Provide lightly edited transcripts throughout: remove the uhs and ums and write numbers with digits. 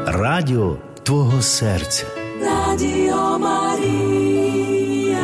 Радіо твого серця. Радіо Марія.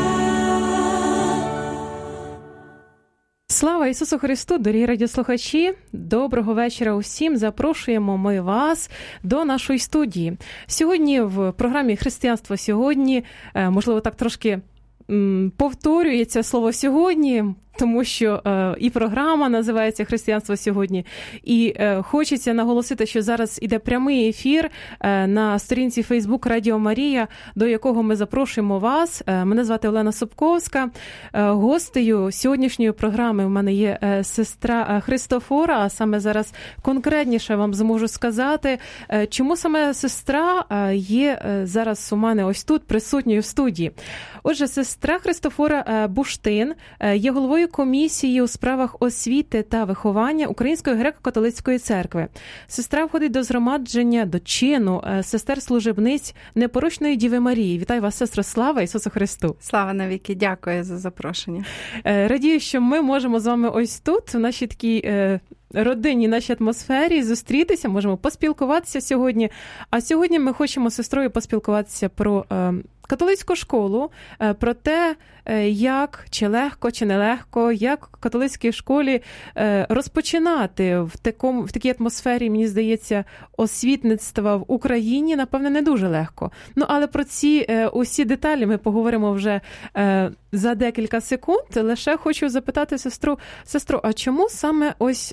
Слава Ісусу Христу, дорогі радіослухачі! Доброго вечора усім! Запрошуємо ми вас до нашої студії. Сьогодні в програмі «Християнство сьогодні», можливо, так трошки повторюється слово «сьогодні», тому що і програма називається «Християнство сьогодні». І хочеться наголосити, що зараз іде прямий ефір на сторінці Facebook Радіо Марія, до якого ми запрошуємо вас. Мене звати Олена Собковська. Гостею сьогоднішньої програми в мене є сестра Христофора, а саме зараз конкретніше вам зможу сказати, чому саме сестра є зараз у мене ось тут, присутньою в студії. Отже, сестра Христофора Буштин є головою комісії у справах освіти та виховання Української греко-католицької церкви. Сестра входить до згромадження, до чину сестер-служебниць Непорочної Діви Марії. Вітаю вас, сестро, слава Ісусу Христу! Слава навіки, дякую за запрошення. Радію, що ми можемо з вами ось тут, в нашій такій родинній нашій атмосфері, зустрітися, можемо поспілкуватися сьогодні. А сьогодні ми хочемо з сестрою поспілкуватися про католицьку школу, про те, як, чи легко, чи нелегко, як в католицькій школі розпочинати в такій атмосфері, мені здається, освітництва в Україні, напевне, не дуже легко. Ну, але про ці усі деталі ми поговоримо вже за декілька секунд. Лише хочу запитати сестру, а чому саме ось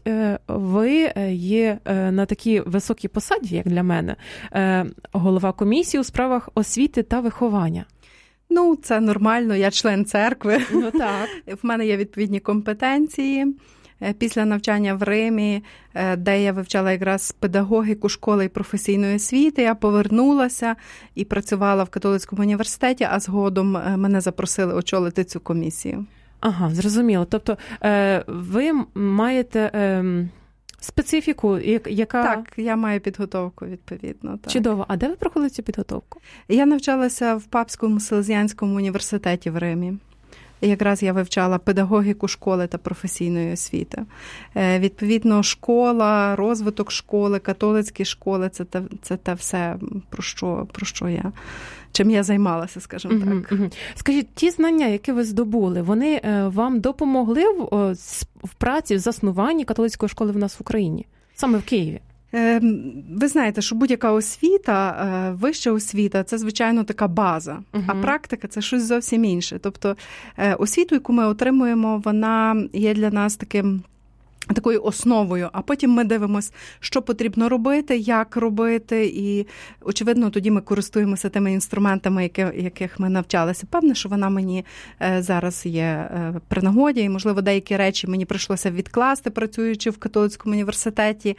ви є на такій високій посаді, як для мене, голова комісії у справах освіти та виховання? Ну, це нормально, я член церкви. Ну, так. В мене є відповідні компетенції. Після навчання в Римі, де я вивчала якраз педагогіку школи і професійної освіти, я повернулася і працювала в католицькому університеті, а згодом мене запросили очолити цю комісію. Ага, зрозуміло. Тобто ви маєте специфіку, яка... Так, я маю підготовку, відповідно. Так. Чудово. А де ви проходили цю підготовку? Я навчалася в Папському Селезіанському університеті в Римі. Якраз я вивчала педагогіку школи та професійної освіти. Відповідно, школа, розвиток школи, католицькі школи – це те все, чим я займалася, скажімо так. Скажіть, ті знання, які ви здобули, вони вам допомогли в праці, в заснуванні католицької школи в нас в Україні? Саме в Києві? Ви знаєте, що будь-яка освіта, вища освіта – це, звичайно, така база, а практика – це щось зовсім інше. Тобто освіту, яку ми отримуємо, вона є для нас такою основою, а потім ми дивимося, що потрібно робити, як робити, і, очевидно, тоді ми користуємося тими інструментами, яких ми навчалися. Певне, що вона мені зараз є при нагоді, і, можливо, деякі речі мені прийшлося відкласти, працюючи в католицькому університеті.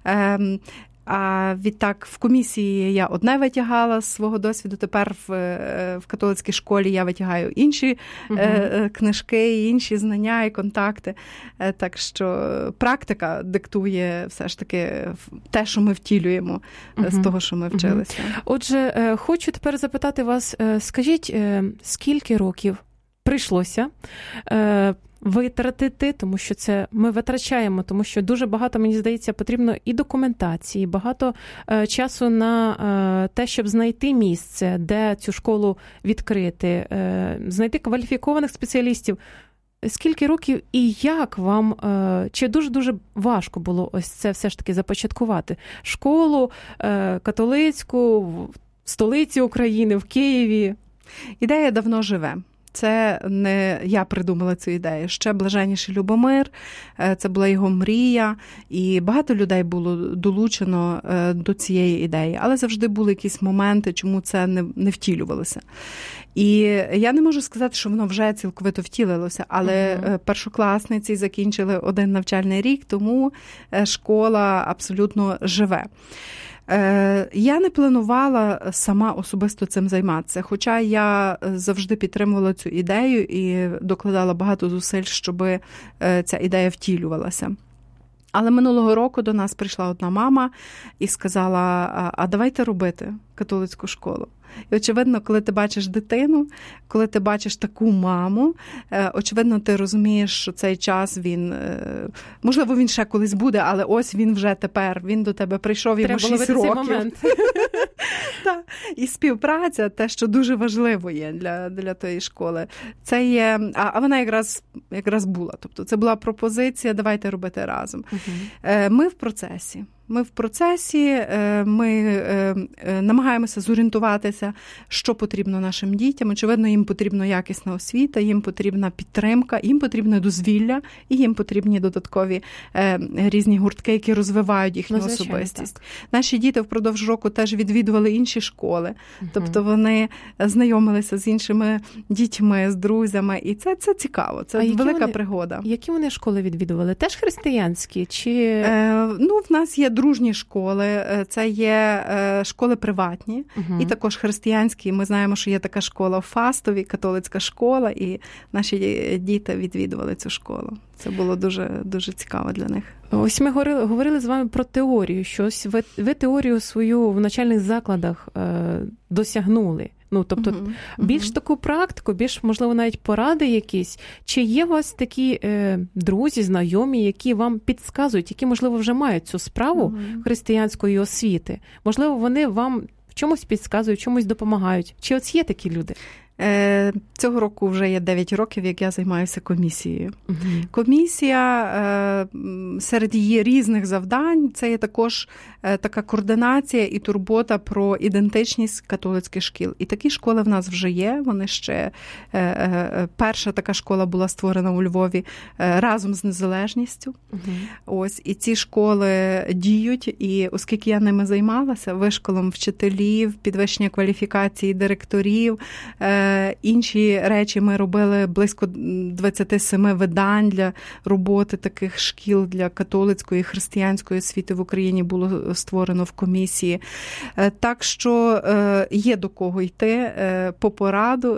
А відтак в комісії я одне витягала з свого досвіду, тепер в католицькій школі я витягаю інші книжки, інші знання і контакти. Так що практика диктує все ж таки те, що ми втілюємо з того, що ми вчилися. Отже, хочу тепер запитати вас, скажіть, скільки років прийшлося витратити, тому що це ми витрачаємо, тому що дуже багато, мені здається, потрібно і документації, багато часу на те, щоб знайти місце, де цю школу відкрити, знайти кваліфікованих спеціалістів. Скільки років і як вам, чи дуже-дуже важко було ось це все ж таки започаткувати? Школу католицьку в столиці України, в Києві? Ідея давно живе. Це не я придумала цю ідею. Ще Блаженніший Любомир, це була його мрія, і багато людей було долучено до цієї ідеї. Але завжди були якісь моменти, чому це не втілювалося. І я не можу сказати, що воно вже цілковито втілилося, але першокласниці закінчили один навчальний рік, тому школа абсолютно живе. Я не планувала сама особисто цим займатися, хоча я завжди підтримувала цю ідею і докладала багато зусиль, щоб ця ідея втілювалася. Але минулого року до нас прийшла одна мама і сказала, а давайте робити. католицьку школу. І, очевидно, коли ти бачиш дитину, коли ти бачиш таку маму, очевидно, ти розумієш, що цей час він, можливо, він ще колись буде, але ось він вже тепер, він до тебе прийшов, йому 6 років. І співпраця, те, що дуже важливо є для тої школи, це є, а вона якраз була. Тобто це була пропозиція, давайте робити разом. Ми в процесі. Ми намагаємося зорієнтуватися, що потрібно нашим дітям. Очевидно, їм потрібна якісна освіта, їм потрібна підтримка, їм потрібне дозвілля, і їм потрібні додаткові різні гуртки, які розвивають їхню особистість. Так. Наші діти впродовж року теж відвідували інші школи, тобто вони знайомилися з іншими дітьми, з друзями, і це цікаво, це велика пригода. Які вони школи відвідували? Теж християнські? Чи... В нас є дружні школи, це є школи приватні, і також християнські. Ми знаємо, що є така школа в Фастові, католицька школа, і наші діти відвідували цю школу. Це було дуже, дуже цікаво для них. Ось ми говорили з вами про теорію, що ви теорію свою в навчальних закладах досягнули. Тобто більш таку практику, більш, можливо, навіть поради якісь. Чи є у вас такі друзі, знайомі, які вам підказують, які, можливо, вже мають цю справу християнської освіти? Можливо, вони вам в чомусь підказують, чомусь допомагають? Чи ось є такі люди? Цього року вже є 9 років, як я займаюся комісією. Комісія, серед її різних завдань, це є також така координація і турбота про ідентичність католицьких шкіл. І такі школи в нас вже є, вони ще, перша така школа була створена у Львові разом з Незалежністю. Ось, і ці школи діють, і оскільки я ними займалася, вишколом вчителів, підвищення кваліфікації директорів, інші речі ми робили, близько 27 видань для роботи таких шкіл для католицької і християнської освіти в Україні було створено в комісії. Так що є до кого йти по пораду.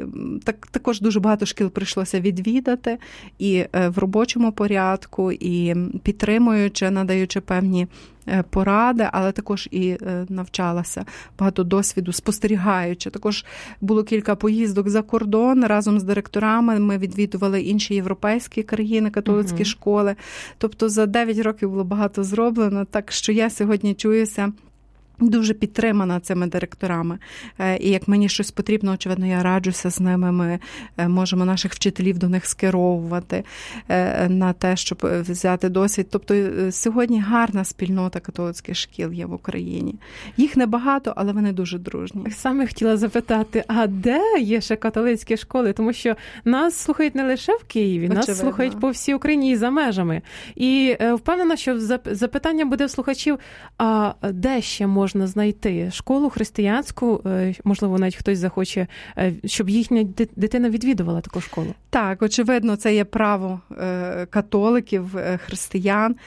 Також дуже багато шкіл прийшлося відвідати і в робочому порядку, і підтримуючи, надаючи певні поради, але також і навчалася, багато досвіду, спостерігаючи. Також було кілька поїздок за кордон разом з директорами. Ми відвідували інші європейські країни, католицькі школи. Тобто за 9 років було багато зроблено, так що я сьогодні чуюся дуже підтримана цими директорами. І як мені щось потрібно, очевидно, я раджуся з ними. Ми можемо наших вчителів до них скеровувати на те, щоб взяти досвід. Тобто сьогодні гарна спільнота католицьких шкіл є в Україні. Їх небагато, але вони дуже дружні. Саме хотіла запитати, а де є ще католицькі школи? Тому що нас слухають не лише в Києві, очевидно. Нас слухають по всій Україні і за межами. І впевнена, що запитання буде в слухачів, а де ще можна знайти школу християнську, можливо, навіть хтось захоче, щоб їхня дитина відвідувала таку школу? Так, очевидно, це є право католиків, християн,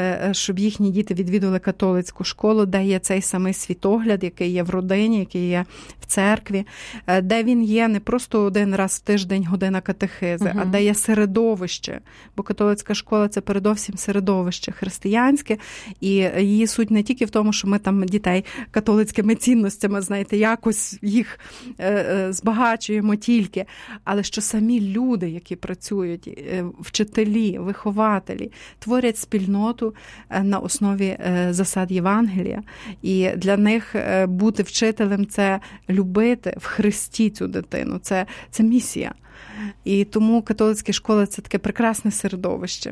щоб їхні діти відвідували католицьку школу, де є цей самий світогляд, який є в родині, який є в церкві, де він є не просто один раз в тиждень година катехизи, а де є середовище, бо католицька школа – це передовсім середовище християнське, і її суть не тільки в тому, що ми там дітей католицькими цінностями, знаєте, якось їх збагачуємо тільки, але що самі люди, які працюють, вчителі, вихователі, творять спільноту на основі засад Євангелія. І для них бути вчителем – це любити в Христі цю дитину, це місія. І тому католицькі школи – це таке прекрасне середовище.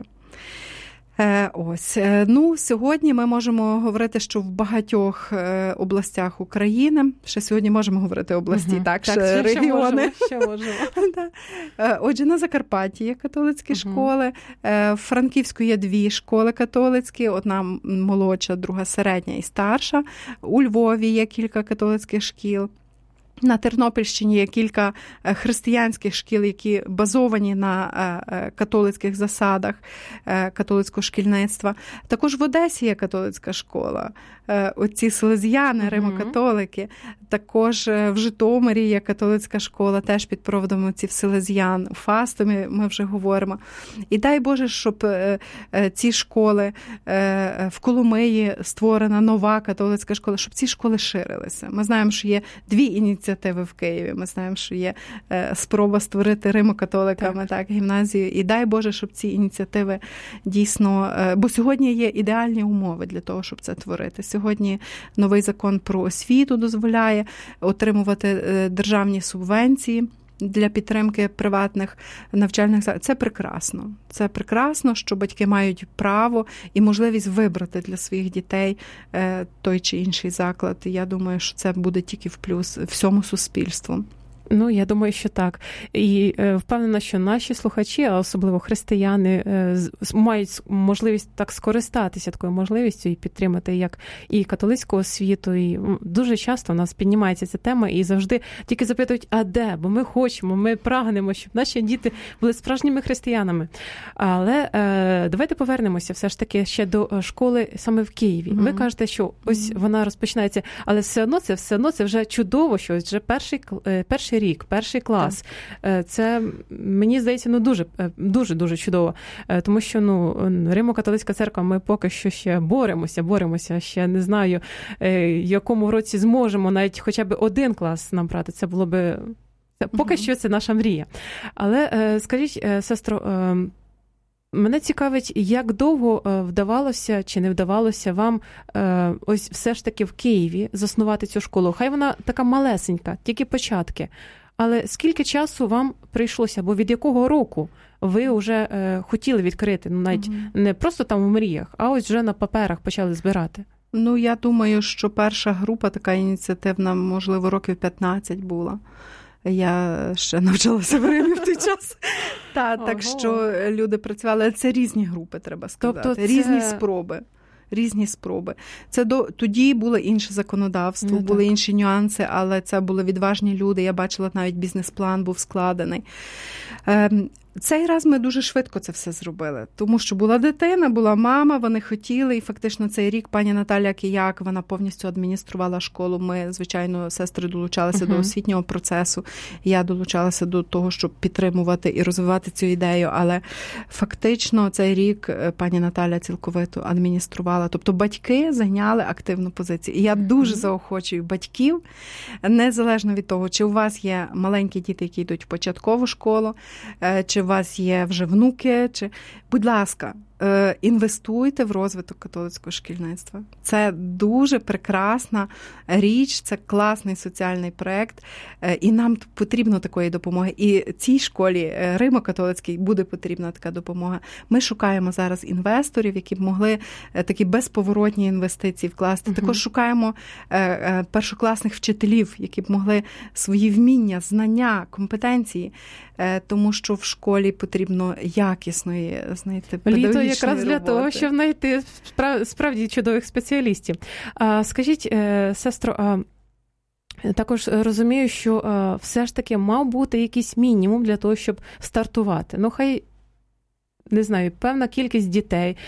Ось. Сьогодні ми можемо говорити, що в багатьох областях України, ще сьогодні можемо говорити області, ще регіони. Ще можемо. Отже, на Закарпатті є католицькі школи, в Франківську є 2 школи католицькі, одна молодша, друга середня і старша. У Львові є кілька католицьких шкіл. На Тернопільщині є кілька християнських шкіл, які базовані на католицьких засадах католицького шкільництва. Також в Одесі є католицька школа. Оці селезіяни, римокатолики. Також в Житомирі є католицька школа, теж під проводом отців селезіян. У Фастові ми вже говоримо. І дай Боже, щоб ці школи, в Коломиї створена нова католицька школа, щоб ці школи ширилися. Ми знаємо, що є 2 ініціативи в Києві. Ми знаємо, що є спроба створити римокатоликами так, гімназію. І дай Боже, щоб ці ініціативи дійсно... Бо сьогодні є ідеальні умови для того, щоб це творити. Сьогодні новий закон про освіту дозволяє отримувати державні субвенції для підтримки приватних навчальних закладів. Це прекрасно. Це прекрасно, що батьки мають право і можливість вибрати для своїх дітей той чи інший заклад. І я думаю, що це буде тільки в плюс всьому суспільству. Ну, я думаю, що так. І впевнена, що наші слухачі, а особливо християни, мають можливість так скористатися такою можливістю і підтримати як і католицьку освіту. І дуже часто у нас піднімається ця тема і завжди тільки запитують, а де? Бо ми хочемо, ми прагнемо, щоб наші діти були справжніми християнами. Але давайте повернемося все ж таки ще до школи саме в Києві. Ви кажете, що ось вона розпочинається, але все одно це вже чудово, що ось вже перший рік, перший клас. Так. Це, мені здається, дуже чудово. Тому що, Римо-католицька церква, ми поки що ще боремося, ще не знаю, в якому році зможемо навіть хоча б 1 клас набрати. Це було би... Поки що це наша мрія. Але скажіть, сестро, мене цікавить, як довго вдавалося чи не вдавалося вам ось все ж таки в Києві заснувати цю школу? Хай вона така малесенька, тільки початки. Але скільки часу вам прийшлося, або від якого року ви вже хотіли відкрити? Навіть не просто там в мріях, а ось вже на паперах почали збирати. Я думаю, що перша група така ініціативна, можливо, років 15 була. Я ще навчалася в Римі в той час. Так що люди працювали. Це різні групи, треба сказати. Тобто Різні спроби. Тоді було інше законодавство, були інші нюанси, але це були відважні люди. Я бачила, навіть бізнес-план був складений. Цей раз ми дуже швидко це все зробили, тому що була дитина, була мама, вони хотіли, і фактично цей рік пані Наталя Кияк, вона повністю адмініструвала школу. Ми, звичайно, сестри долучалися до освітнього процесу, я долучалася до того, щоб підтримувати і розвивати цю ідею, але фактично цей рік пані Наталя цілковито адмініструвала. Тобто батьки зайняли активну позицію. І я дуже заохочую батьків, незалежно від того, чи у вас є маленькі діти, які йдуть в початкову школу, чи у вас є вже внуки, будь ласка, інвестуйте в розвиток католицького шкільництва. Це дуже прекрасна річ, це класний соціальний проєкт, і нам потрібно такої допомоги. І цій школі Римо-католицькій буде потрібна така допомога. Ми шукаємо зараз інвесторів, які б могли такі безповоротні інвестиції вкласти. Також шукаємо першокласних вчителів, які б могли свої вміння, знання, компетенції, тому що в школі потрібно якісної, педагогічної роботи. Якраз для того, щоб знайти справді чудових спеціалістів. Скажіть, сестро, також розумію, що все ж таки мав бути якийсь мінімум для того, щоб стартувати. Хай, не знаю, певна кількість дітей,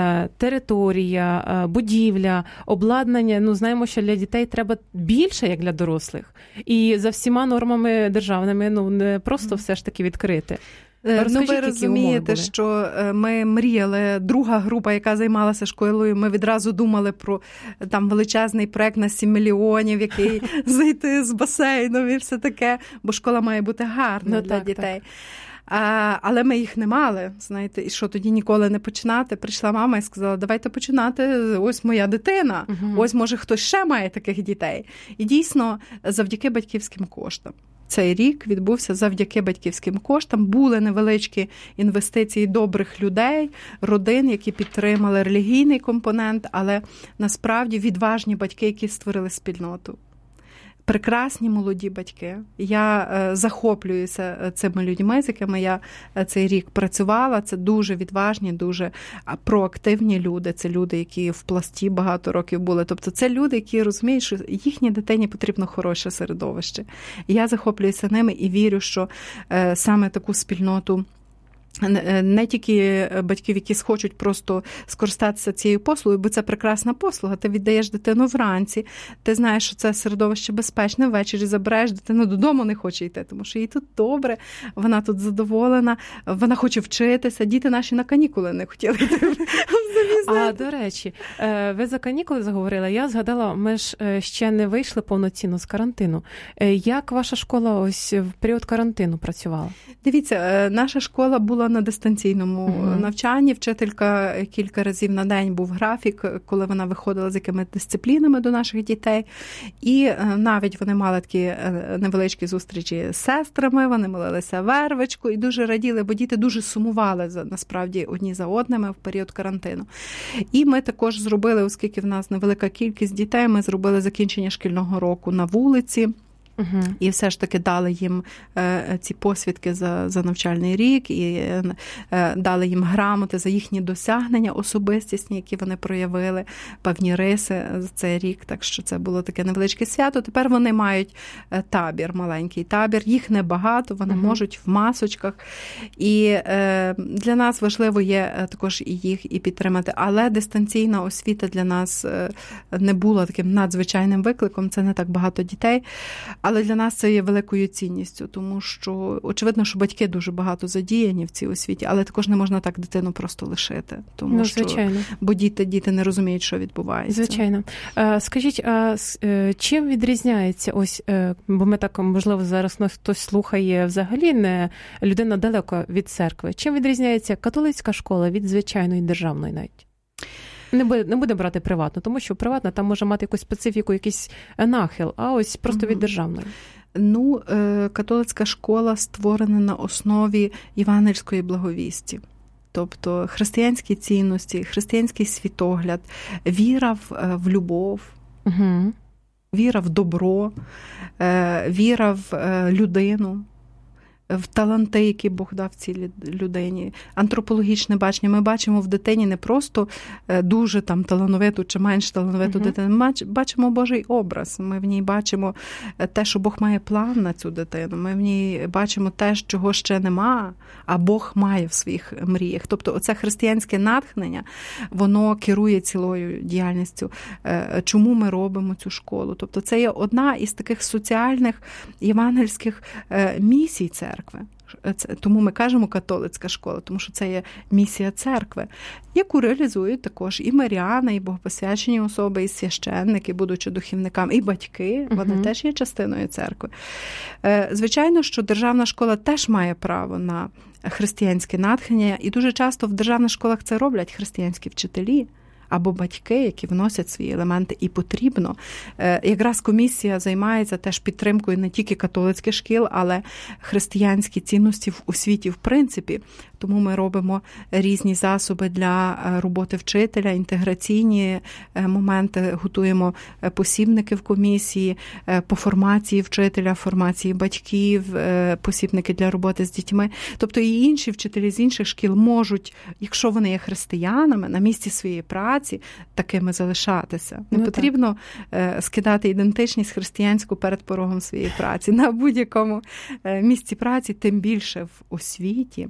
територія, будівля, обладнання. Знаємо, що для дітей треба більше, як для дорослих. І за всіма нормами державними, не просто все ж таки відкрити. Ви розумієте, що ми мріяли, друга група, яка займалася школою, ми відразу думали про там величезний проект на 7 мільйонів, який зайти з басейном і все таке, бо школа має бути гарна для дітей. Але ми їх не мали, знаєте, і що тоді ніколи не починати. Прийшла мама і сказала, давайте починати, ось моя дитина, ось може хтось ще має таких дітей. І дійсно, завдяки батьківським коштам. Цей рік відбувся завдяки батьківським коштам. Були невеличкі інвестиції добрих людей, родин, які підтримали релігійний компонент, але насправді відважні батьки, які створили спільноту. прекрасні молоді батьки. Я захоплююся цими людьми, з якими я цей рік працювала. Це дуже відважні, дуже проактивні люди. Це люди, які в Пласті багато років були. Тобто це люди, які розуміють, що їхній дитині потрібно хороше середовище. Я захоплююся ними і вірю, що саме таку спільноту не тільки батьків, які схочуть просто скористатися цією послугою, бо це прекрасна послуга. Ти віддаєш дитину вранці, ти знаєш, що це середовище безпечне, ввечері забираєш дитину додому, не хоче йти, тому що їй тут добре, вона тут задоволена, вона хоче вчитися. Діти наші на канікули не хотіли йти. А, до речі, ви за канікули заговорили, я згадала, ми ж ще не вийшли повноцінно з карантину. Як ваша школа ось в період карантину працювала? Дивіться, наша школа була на дистанційному навчанні. Вчителька кілька разів на день був графік, коли вона виходила з якими дисциплінами до наших дітей. І навіть вони мали такі невеличкі зустрічі з сестрами, вони молилися вервичку і дуже раділи, бо діти дуже сумували насправді одні за одними в період карантину. І ми також зробили, оскільки в нас невелика кількість дітей, ми зробили закінчення шкільного року на вулиці. І все ж таки дали їм ці посвідки за навчальний рік і дали їм грамоти за їхні досягнення особистісні, які вони проявили, певні риси за цей рік. Так що це було таке невеличке свято. Тепер вони мають табір, маленький табір. Їх небагато, вони можуть в масочках. І для нас важливо є також і їх і підтримати. Але дистанційна освіта для нас не була таким надзвичайним викликом. Це не так багато дітей. Але для нас це є великою цінністю, тому що, очевидно, що батьки дуже багато задіяні в цій освіті, але також не можна так дитину просто лишити, тому що, бо діти не розуміють, що відбувається. Звичайно. Скажіть, чим відрізняється ось, бо ми так, можливо, зараз нас хтось слухає взагалі, не людина далеко від церкви, чим відрізняється католицька школа від звичайної державної навіть? Не буде брати приватну, тому що приватна там може мати якусь специфіку, якийсь нахил, а ось просто від державної. Ну, католицька школа створена на основі євангельської благовісті. Тобто християнські цінності, християнський світогляд, віра в любов, віра в добро, віра в людину, в таланти, які Бог дав цій людині. Антропологічне бачення. Ми бачимо в дитині не просто дуже там талановиту чи менш талановиту дитину. Ми бачимо Божий образ. Ми в ній бачимо те, що Бог має план на цю дитину. Ми в ній бачимо те, чого ще нема, а Бог має в своїх мріях. Тобто оце християнське натхнення, воно керує цілою діяльністю. Чому ми робимо цю школу? Тобто це є одна із таких соціальних євангельських місій церкви. Тому ми кажемо католицька школа, тому що це є місія церкви, яку реалізують також і миряни, і богопосвячені особи, і священники, будучи духовниками, і батьки, вони теж є частиною церкви. Звичайно, що державна школа теж має право на християнське натхнення, і дуже часто в державних школах це роблять християнські вчителі, або батьки, які вносять свої елементи, і потрібно. Якраз комісія займається теж підтримкою не тільки католицьких шкіл, але християнські цінності в освіті в принципі. Тому ми робимо різні засоби для роботи вчителя, інтеграційні моменти, готуємо посібники в комісії, по формації вчителя, формації батьків, посібники для роботи з дітьми. Тобто і інші вчителі з інших шкіл можуть, якщо вони є християнами, на місці своєї праці такими залишатися. Не потрібно скидати ідентичність християнську перед порогом своєї праці. На будь-якому місці праці, тим більше в освіті,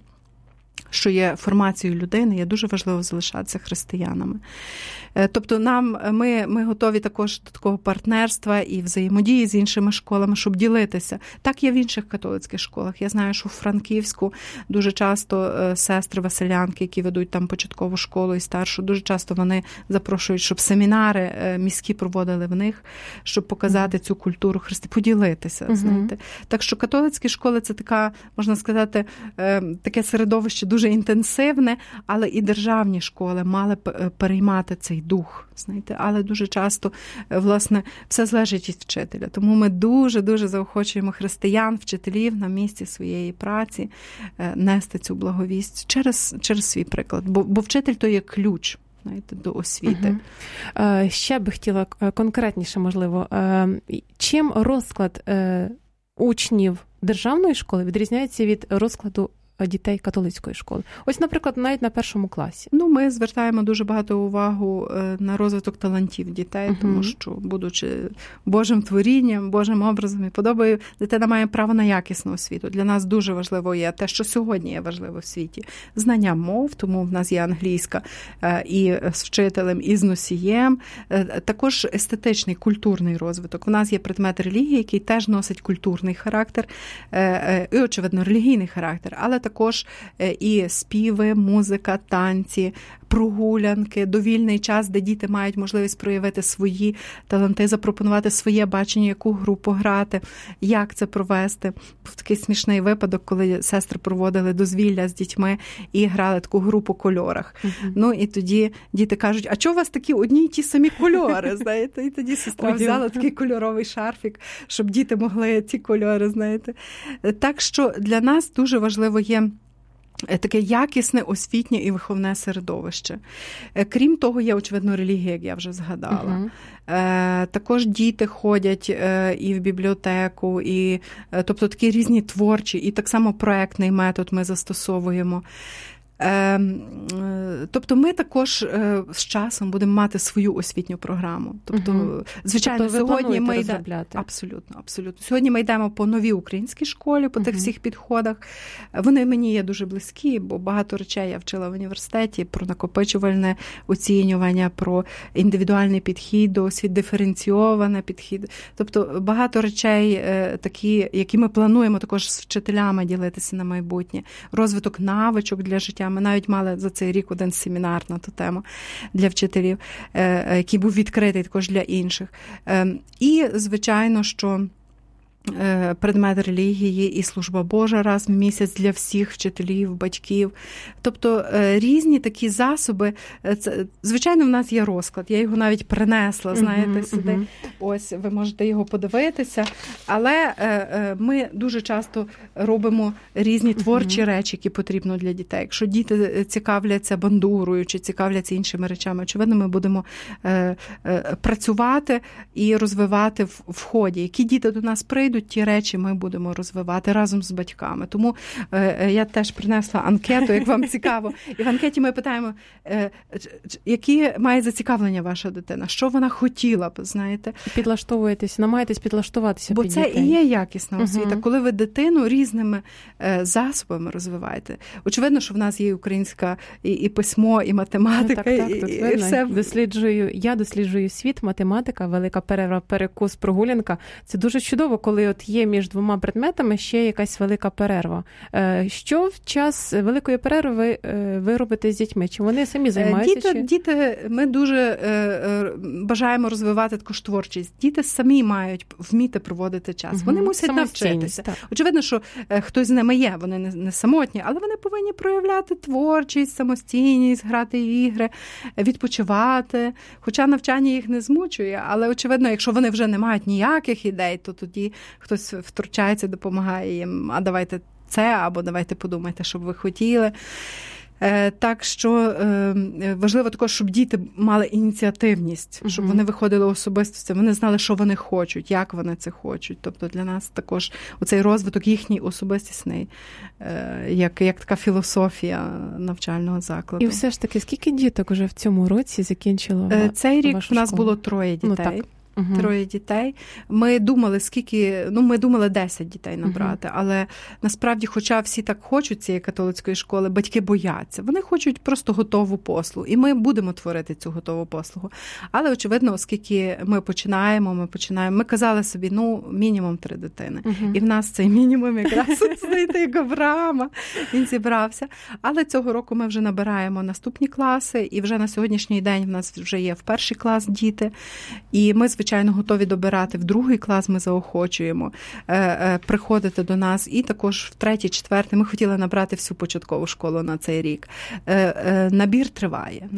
що є формацією людини, є дуже важливо залишатися християнами. Тобто ми готові також до такого партнерства і взаємодії з іншими школами, щоб ділитися. Так є в інших католицьких школах. Я знаю, що в Франківську дуже часто сестри василянки, які ведуть там початкову школу і старшу, дуже часто вони запрошують, щоб семінари міські проводили в них, щоб показати цю культуру поділитися. Знаєте. Так що католицькі школи – це така, можна сказати, таке середовище дуже інтенсивне, але і державні школи мали переймати цей дух, знаєте, але дуже часто, власне, все залежить від вчителя. Тому ми дуже-дуже заохочуємо християн, вчителів на місці своєї праці нести цю благовість через свій приклад. Бо вчитель – то є ключ. знаєте, до освіти. Ще би хотіла конкретніше, можливо, чим розклад учнів державної школи відрізняється від розкладу дітей католицької школи? Ось, наприклад, навіть на першому класі. Ми звертаємо дуже багато увагу на розвиток талантів дітей, тому що, будучи Божим творінням, Божим образом і подобою, дитина має право на якісну освіту. Для нас дуже важливо є те, що сьогодні є важливо в світі. Знання мов, тому в нас є англійська і з вчителем, і з носієм. Також естетичний, культурний розвиток. У нас є предмет релігії, який теж носить культурний характер і, очевидно, релігійний характер, але також і співи, музика, танці, прогулянки, довільний час, де діти мають можливість проявити свої таланти, запропонувати своє бачення, яку гру пограти, як це провести. Був такий смішний випадок, коли сестри проводили дозвілля з дітьми і грали таку гру по кольорах. І тоді діти кажуть, а чого у вас такі одні й ті самі кольори, знаєте? І тоді сестра взяла такий кольоровий шарфік, щоб діти могли ці кольори, знаєте. Так що для нас дуже важливо є таке якісне освітнє і виховне середовище. Крім того, є, очевидно, релігія, як я вже згадала. Також діти ходять і в бібліотеку, і, тобто такі різні творчі, і так само проектний метод ми застосовуємо. Тобто ми також з часом будемо мати свою освітню програму. Тобто, звичайно, сьогодні ми йдемо... Абсолютно. Сьогодні ми йдемо по новій українській школі, по тих всіх підходах. Вони мені є дуже близькі, бо багато речей я вчила в університеті про накопичувальне оцінювання, про індивідуальний підхід до освіти, диференційований підхід. Тобто багато речей такі, які ми плануємо також з вчителями ділитися на майбутнє. Розвиток навичок для життя. Ми навіть мали за цей рік один семінар на ту тему для вчителів, який був відкритий також для інших. І, звичайно, що предмет релігії і служба Божа раз в місяць для всіх вчителів, батьків. Тобто різні такі засоби. Звичайно, в нас є розклад. Я його навіть принесла, знаєте, сюди. Ось, ви можете його подивитися. Але ми дуже часто робимо різні творчі речі, які потрібно для дітей. Якщо діти цікавляться бандурою чи цікавляться іншими речами, очевидно, ми будемо працювати і розвивати в ході. Які діти до нас прийдуть, ті речі ми будемо розвивати разом з батьками. Тому я теж принесла анкету, як вам цікаво. І в анкеті ми питаємо, які має зацікавлення ваша дитина, що вона хотіла б, знаєте. Підлаштовуєтесь, намагаєтесь підлаштуватися бо під це дітей. І є якісна освіта, коли ви дитину різними засобами розвиваєте. Очевидно, що в нас є українська і письмо, і математика, так, і все. Я досліджую світ, математика, велика перерва, перекус, прогулянка. Це дуже чудово, коли от є між двома предметами ще якась велика перерва. Що в час великої перерви ви робите з дітьми? Чи вони самі займаються? Діти, ми дуже бажаємо розвивати таку ж творчість. Діти самі мають вміти проводити час. Вони мусять навчитися. Так. Очевидно, що хтось з ними є, вони не самотні, але вони повинні проявляти творчість, самостійність, грати ігри, відпочивати. Хоча навчання їх не змучує, але, очевидно, якщо вони вже не мають ніяких ідей, то тоді хтось втручається, допомагає їм, а давайте це, або давайте подумайте, що б ви хотіли. Так що важливо також, щоб діти мали ініціативність, щоб вони виходили особистості, вони знали, що вони хочуть, як вони це хочуть. Тобто для нас також оцей розвиток їхній особистісний, як така філософія навчального закладу. І все ж таки, скільки діток вже в цьому році закінчило цей рік вашу в нас школу? було 3 дітей. Ну, так. 3 дітей. Ми думали, ми думали 10 дітей набрати, але насправді, хоча всі так хочуть цієї католицької школи, батьки бояться. Вони хочуть просто готову послугу. І ми будемо творити цю готову послугу. Але, очевидно, оскільки ми починаємо, ми казали собі, мінімум 3 дитини. І в нас цей мінімум якраз знайти як Авраама. Він зібрався. Але цього року ми вже набираємо наступні класи, і вже на сьогоднішній день в нас вже є в 1-й клас діти. І ми, звичайно, звичайно, готові добирати в 2 клас, ми заохочуємо приходити до нас, і також в 3, 4 ми хотіли набрати всю початкову школу на цей рік. Набір триває,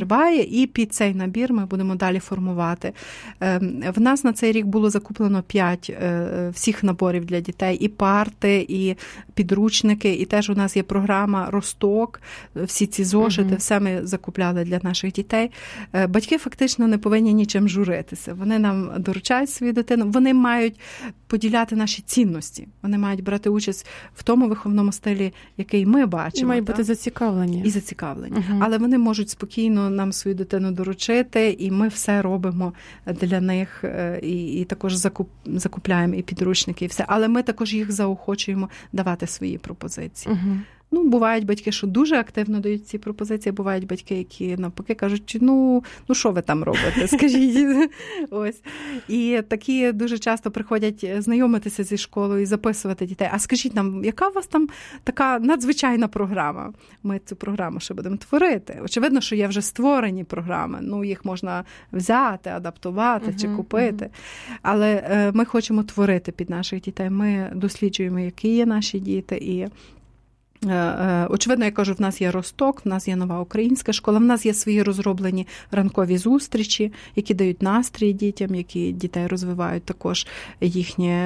і під цей набір ми будемо далі формувати. В нас на цей рік було закуплено 5 всіх наборів для дітей, і парти, і підручники, і теж у нас є програма «Росток», всі ці зошити, все ми закупляли для наших дітей. Батьки фактично не повинні нічим журитися. Вони нам доручають свою дитину, вони мають поділяти наші цінності, вони мають брати участь в тому виховному стилі, який ми бачимо. І мають бути зацікавлені. І зацікавлені. Але вони можуть спокійно нам свою дитину доручити, і ми все робимо для них, і також закупляємо і підручники, і все. Але ми також їх заохочуємо давати свої пропозиції. Ну, бувають батьки, що дуже активно дають ці пропозиції, бувають батьки, які навпаки кажуть, ну що ви там робите, скажіть. Ось. І такі дуже часто приходять знайомитися зі школою і записувати дітей. А скажіть нам, яка у вас там така надзвичайна програма? Ми цю програму ще будемо творити. Очевидно, що є вже створені програми, ну, їх можна взяти, адаптувати чи купити. Але ми хочемо творити під наших дітей. Ми досліджуємо, які є наші діти, і очевидно, я кажу, в нас є Росток, в нас є Нова Українська школа, в нас є свої розроблені ранкові зустрічі, які дають настрій дітям, які дітей розвивають також їхнє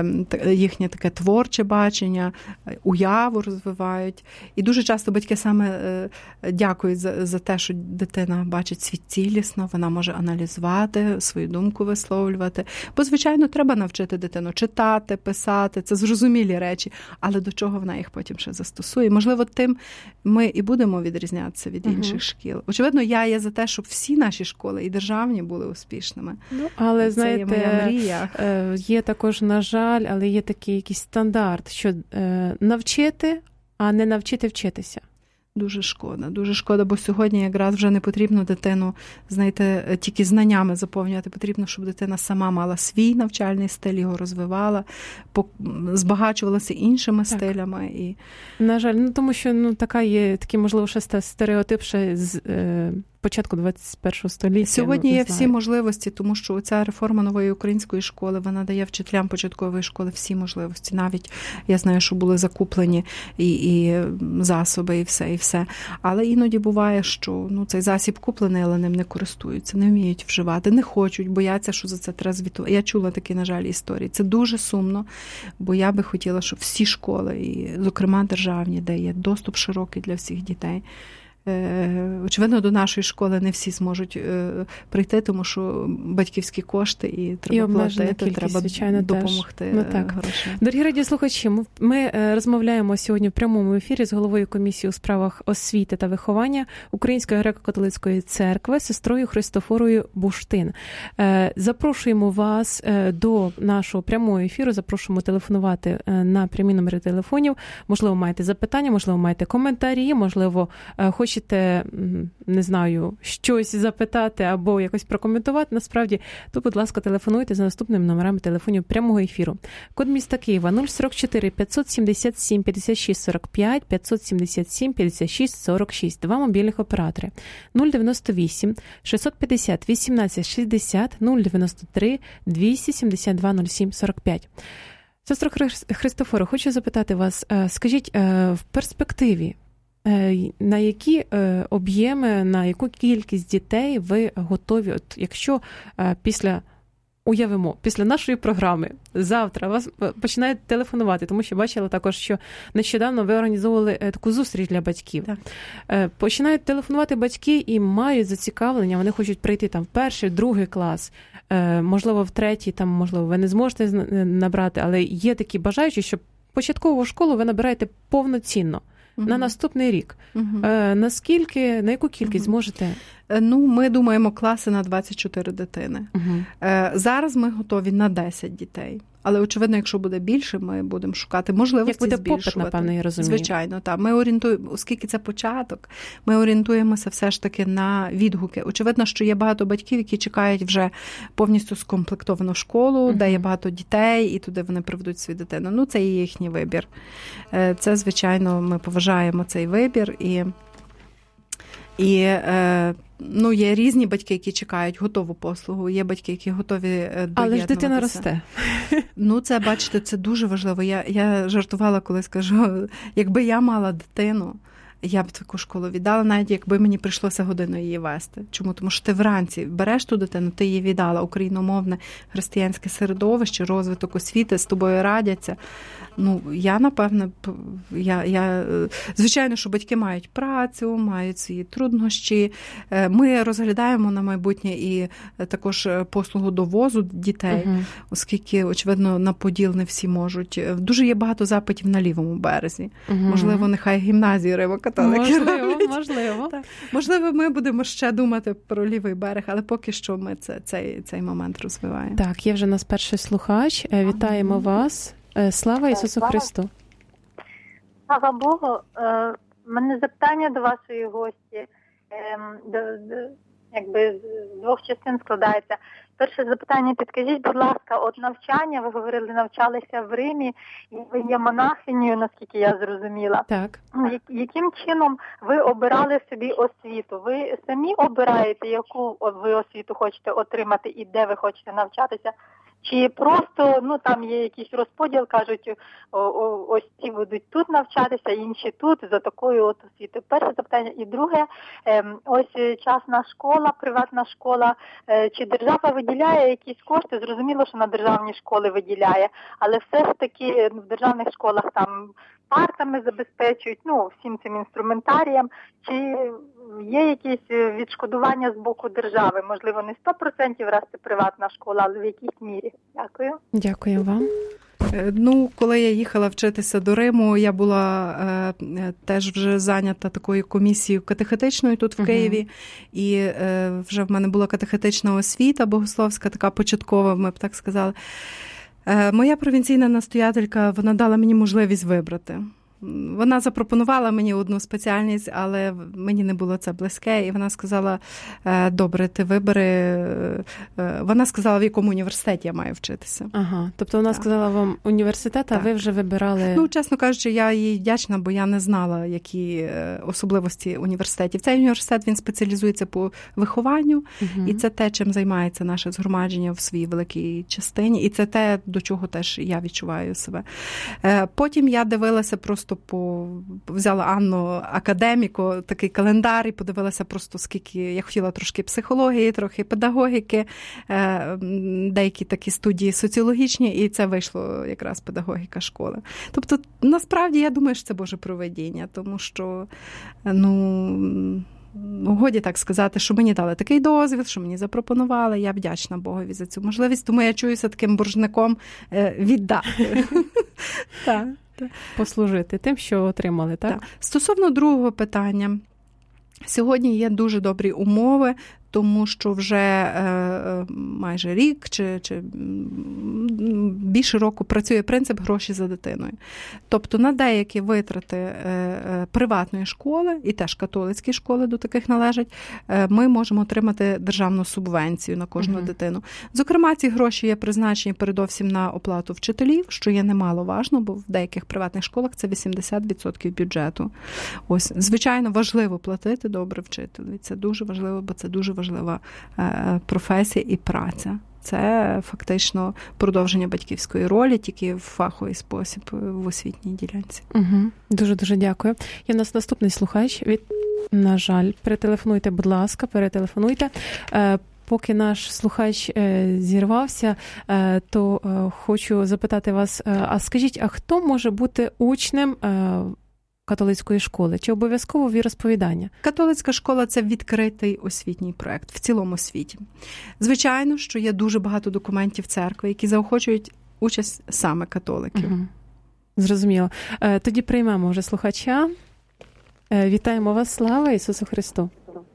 таке творче бачення, уяву розвивають. І дуже часто батьки саме дякують за те, що дитина бачить світ цілісно, вона може аналізувати, свою думку висловлювати. Бо, звичайно, треба навчити дитину читати, писати, це зрозумілі речі, але до чого вона їх потім ще застосує. Можливо, тим ми і будемо відрізнятися від інших шкіл. Очевидно, я є за те, щоб всі наші школи і державні були успішними. Ну, але, це знаєте, є моя мрія. Є також, на жаль, але є такий якийсь стандарт, що навчити, а не навчити вчитися. Дуже шкода, бо сьогодні якраз вже не потрібно дитину, знаєте, тільки знаннями заповнювати, потрібно, щоб дитина сама мала свій навчальний стиль, його розвивала, збагачувалася іншими стилями. І... На жаль, тому що така є такий, можливо, ще стереотип ще з початку 21-го століття. Сьогодні є всі можливості, тому що ця реформа Нової Української школи, вона дає вчителям початкової школи всі можливості. Навіть, я знаю, що були закуплені і засоби, і все. Але іноді буває, що цей засіб куплений, але ним не користуються, не вміють вживати, не хочуть, бояться, що за це треба звітувати. Я чула такі, на жаль, історії. Це дуже сумно, бо я би хотіла, щоб всі школи, і, зокрема, державні, де є доступ широкий для всіх дітей, очевидно, до нашої школи не всі зможуть прийти, тому що батьківські кошти і треба платити, треба звичайно, допомогти грошей. Дорогі радіослухачі, ми розмовляємо сьогодні в прямому ефірі з головою комісії у справах освіти та виховання Української греко-католицької церкви, сестрою Христофорою Буштин. Запрошуємо вас до нашого прямого ефіру, запрошуємо телефонувати на прямі номери телефонів. Можливо, маєте запитання, можливо, маєте коментарі, можливо, хочете, не знаю, щось запитати або якось прокоментувати, насправді, то, будь ласка, телефонуйте за наступними номерами телефонів прямого ефіру. Код міста Києва 044 577 56 45, 577 56 46. Два мобільних оператори. 098 650 18 60, 093 272 07 45. Сестро Христофоро, хочу запитати вас, скажіть, в перспективі, на які об'єми, на яку кількість дітей ви готові, от якщо після нашої програми завтра вас починають телефонувати, тому що бачила також, що нещодавно ви організовували таку зустріч для батьків. Так. Починають телефонувати батьки і мають зацікавлення, вони хочуть прийти там в перший, другий клас, можливо, в третій, там, можливо, ви не зможете набрати, але є такі бажаючі, що початкову школу ви набираєте повноцінно. На наступний рік. На яку кількість зможете? Ми думаємо класи на 24 дитини. Зараз ми готові на 10 дітей. Але, очевидно, якщо буде більше, ми будемо шукати можливості збільшувати. Як буде попит, напевно, я розумію. Звичайно, так. Ми орієнтуємо, оскільки це початок, ми орієнтуємося все ж таки на відгуки. Очевидно, що є багато батьків, які чекають вже повністю скомплектовану школу, де є багато дітей, і туди вони приведуть свою дитину. Це є їхній вибір. Це, звичайно, ми поважаємо цей вибір. І є різні батьки, які чекають готову послугу, є батьки, які готові доєднуватися. Але ж дитина росте. Це, бачите, це дуже важливо. Я жартувала, коли скажу, якби я мала дитину, я б таку школу віддала, навіть якби мені прийшлося годину її вести. Чому? Тому що ти вранці береш ту дитину, ти її віддала, україномовне християнське середовище, розвиток освіти, з тобою радяться. Я, напевне, звичайно, що батьки мають працю, мають свої труднощі. Ми розглядаємо на майбутнє і також послугу довозу дітей, оскільки, очевидно, на Поділ не всі можуть. Дуже є багато запитів на лівому березі. Можливо, нехай гімназії Римо-католики Можливо. Так. Можливо, ми будемо ще думати про лівий берег, але поки що ми цей момент розвиваємо. Так, є вже нас перший слухач. Вітаємо вас. Слава Ісусу Христу! Слава Богу! У мене запитання до вашої гості, з двох частин складається. Перше запитання, підкажіть, будь ласка, от навчання, ви говорили, навчалися в Римі, і ви є монахинею, наскільки я зрозуміла. Так. Яким чином ви обирали собі освіту? Ви самі обираєте, яку ви освіту хочете отримати і де ви хочете навчатися? Чи просто, там є якийсь розподіл, кажуть, ось ці будуть тут навчатися, інші тут, за такою от освітою. Перше запитання. І друге, ось частна школа, приватна школа, чи держава виділяє якісь кошти? Зрозуміло, що на державні школи виділяє, але все ж таки в державних школах там партами забезпечують, всім цим інструментарієм. Чи є якісь відшкодування з боку держави? Можливо, не 100%, раз це приватна школа, але в якійсь мірі? Дякую. Дякую вам. Коли я їхала вчитися до Риму, я була теж вже зайнята такою комісією катехетичною тут в Києві, і вже в мене була катехетична освіта богословська, така початкова, ми б так сказали. Моя провінційна настоятелька, вона дала мені можливість вибрати. Вона запропонувала мені одну спеціальність, але мені не було це близьке, і вона сказала, добре, ти вибери. Вона сказала, в якому університеті я маю вчитися. Ага, тобто вона сказала вам університет, а ви вже вибирали... Чесно кажучи, я їй вдячна, бо я не знала, які особливості університетів. Цей університет, він спеціалізується по вихованню, і це те, чим займається наше згромадження в своїй великій частині, і це те, до чого теж я відчуваю себе. Потім я дивилася просто взяла Анну академіку, такий календар, і подивилася просто скільки, я хотіла трошки психології, трохи педагогіки, деякі такі студії соціологічні, і це вийшло якраз педагогіка школи. Тобто, насправді, я думаю, що це Боже провидіння, тому що, годі так сказати, що мені дали такий дозвіл, що мені запропонували, я вдячна Богові за цю можливість, тому я чуюся таким боржником віддати. Так. Послужити тим, що отримали, так? Стосовно другого питання, сьогодні є дуже добрі умови, тому що вже майже рік чи більше року працює принцип гроші за дитиною. Тобто на деякі витрати приватної школи, і теж католицькі школи до таких належать, ми можемо отримати державну субвенцію на кожну дитину. Зокрема, ці гроші є призначені передовсім на оплату вчителів, що є немаловажно, бо в деяких приватних школах це 80% бюджету. Ось, звичайно, важливо платити добре вчителю. Це дуже важливо, бо це дуже важлива професія і праця. Це фактично продовження батьківської ролі, тільки в фаховий спосіб в освітній ділянці. Дуже-дуже дякую. Є в нас наступний слухач. На жаль, перетелефонуйте, будь ласка, перетелефонуйте. Поки наш слухач зірвався, то хочу запитати вас, а скажіть, а хто може бути учнем католицької школи? Чи обов'язково віросповідання? Католицька школа – це відкритий освітній проєкт в цілому світі. Звичайно, що є дуже багато документів церкви, які заохочують участь саме католиків. Зрозуміло. Тоді приймемо вже слухача. Вітаємо вас, слава Ісусу Христу!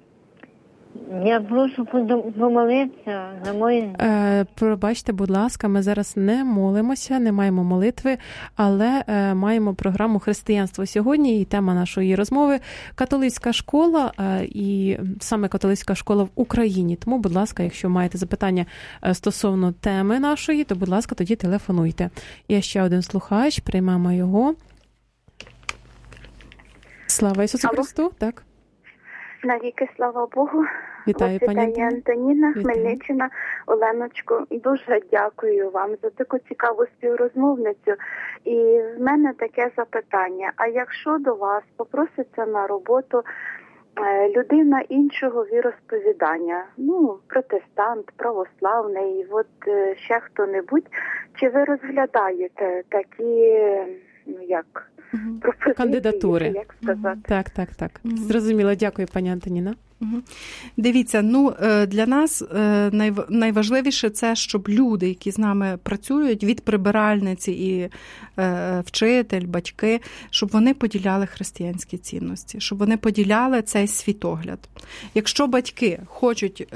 Я прошу помолитися за мої... Пробачте, будь ласка, ми зараз не молимося, не маємо молитви, але маємо програму «Християнство сьогодні» і тема нашої розмови – католицька школа, і саме католицька школа в Україні. Тому, будь ласка, якщо маєте запитання стосовно теми нашої, то, будь ласка, тоді телефонуйте. Є ще один слухач, приймемо його. Слава Ісусу Христу, так? Навіки, слава Богу. Вітаю, пані Антоніна. Антоніна, Хмельниччина. Оленочко, дуже дякую вам за таку цікаву співрозмовницю. І в мене таке запитання. А якщо до вас попроситься на роботу людина іншого віросповідання, протестант, православний, ще хто-небудь, чи ви розглядаєте такі, пропозиції, кандидатури? Як сказати? Так. Зрозуміло. Дякую, пані Антоніна. Дивіться, для нас найважливіше це, щоб люди, які з нами працюють, від прибиральниці і вчитель, батьки, щоб вони поділяли християнські цінності, щоб вони поділяли цей світогляд. Якщо батьки хочуть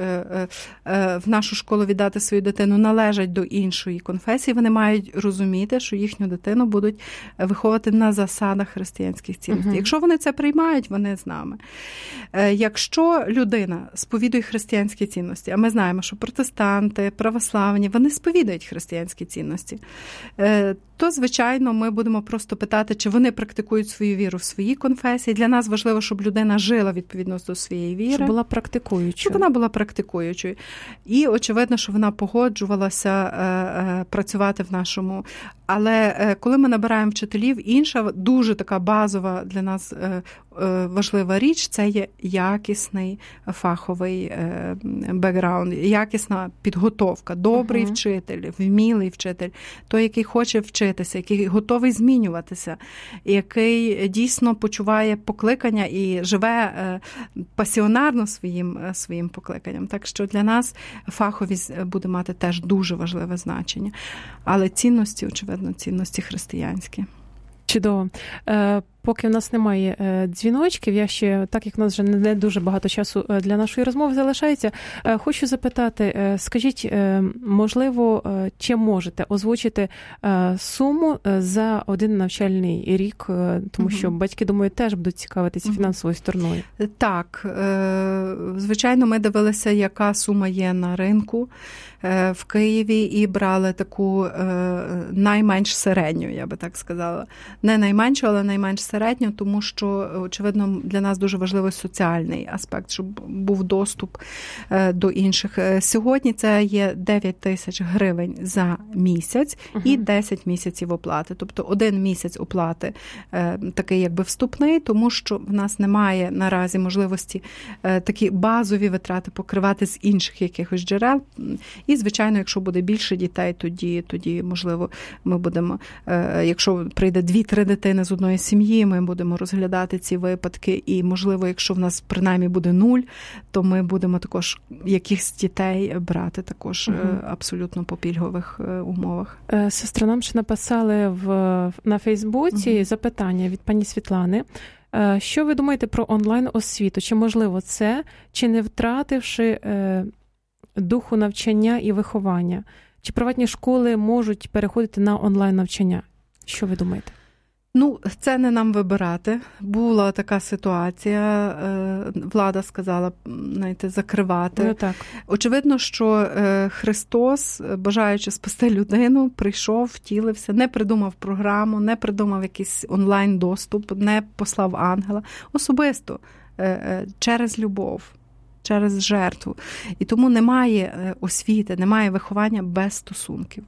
в нашу школу віддати свою дитину, належать до іншої конфесії, вони мають розуміти, що їхню дитину будуть виховувати на засадах християнських цінностей. Якщо вони це приймають, вони з нами. Якщо людина сповідує християнські цінності, а ми знаємо, що протестанти, православні, вони сповідують християнські цінності, то, звичайно, ми будемо просто питати, чи вони практикують свою віру в своїй конфесії. Для нас важливо, щоб людина жила відповідно до своєї віри. Щоб була практикуючою. Щоб вона була практикуючою. І, очевидно, що вона погоджувалася працювати в нашому. Але коли ми набираємо вчителів, інша дуже така базова для нас важлива річ – це є якісний фаховий бекграунд, якісна підготовка, добрий вчитель, вмілий вчитель, той, який хоче вчитися, який готовий змінюватися, який дійсно почуває покликання і живе пасіонарно своїм покликанням. Так що для нас фаховість буде мати теж дуже важливе значення. Але цінності, очевидно, цінності християнські. Чудово. Поки в нас немає дзвіночків, я ще, так як в нас вже не дуже багато часу для нашої розмови залишається, хочу запитати, скажіть, можливо, чи можете озвучити суму за один навчальний рік, тому що батьки, думаю, теж будуть цікавитися фінансовою стороною. Так, звичайно, ми дивилися, яка сума є на ринку в Києві і брали таку найменш середню, я би так сказала. Не найменшу, але найменш середньо, тому що, очевидно, для нас дуже важливий соціальний аспект, щоб був доступ до інших. Сьогодні це є 9 тисяч гривень за місяць і 10 місяців оплати. Тобто 1 місяць оплати такий якби вступний, тому що в нас немає наразі можливості такі базові витрати покривати з інших якихось джерел. І, звичайно, якщо буде більше дітей, тоді можливо, ми будемо, якщо прийде 2-3 дитини з одної сім'ї, ми будемо розглядати ці випадки. І, можливо, якщо в нас принаймні буде 0, то ми будемо також якихось дітей брати також абсолютно по пільгових умовах. Сестра, нам ще написали на Фейсбуці запитання від пані Світлани. Що ви думаєте про онлайн-освіту? Чи можливо це, чи не втративши духу навчання і виховання? Чи приватні школи можуть переходити на онлайн-навчання? Що ви думаєте? Це не нам вибирати. Була така ситуація, влада сказала, закривати. Так. Очевидно, що Христос, бажаючи спасти людину, прийшов, втілився, не придумав програму, не придумав якийсь онлайн-доступ, не послав ангела. Особисто, через любов, через жертву. І тому немає освіти, немає виховання без стосунків.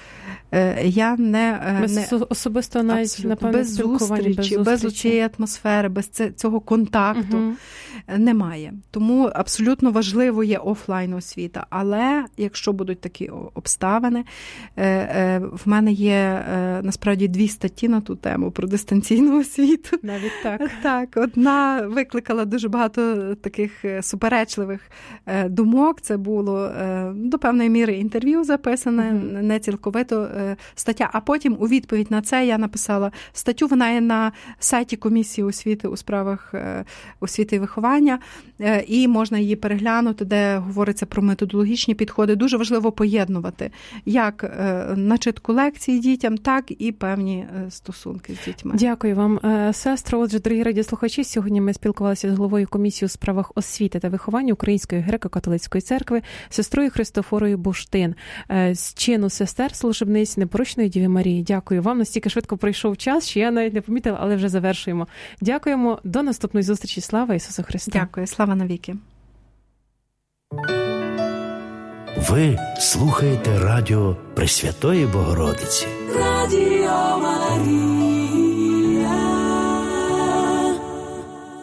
Особисто навіть, напевно, без зустрічі, без цієї атмосфери, без цього контакту немає. Тому абсолютно важливо є офлайн-освіта. Але якщо будуть такі обставини, в мене є насправді 2 статті на ту тему про дистанційну освіту. Навіть так. Так, одна викликала дуже багато таких суперечливих думок. Це було до певної міри інтерв'ю записане, не цілковито стаття, а потім у відповідь на це я написала статтю, вона є на сайті Комісії освіти у справах освіти і виховання, і можна її переглянути, де говориться про методологічні підходи. Дуже важливо поєднувати як начитку лекцій дітям, так і певні стосунки з дітьми. Дякую вам, сестро. Отже, дорогі радіослухачі, сьогодні ми спілкувалися з головою Комісії у справах освіти та виховання Української греко-католицької церкви, сестрою Христофорою Буштин. З чину сестер служебницьких честь непорочної Діви Марії. Дякую вам. Настільки швидко пройшов час, що я навіть не помітила, але вже завершуємо. Дякуємо. До наступної зустрічі. Слава Ісусу Христу. Дякую. Слава навіки. Ви слухаєте радіо Пресвятої Богородиці. Радіо Марія.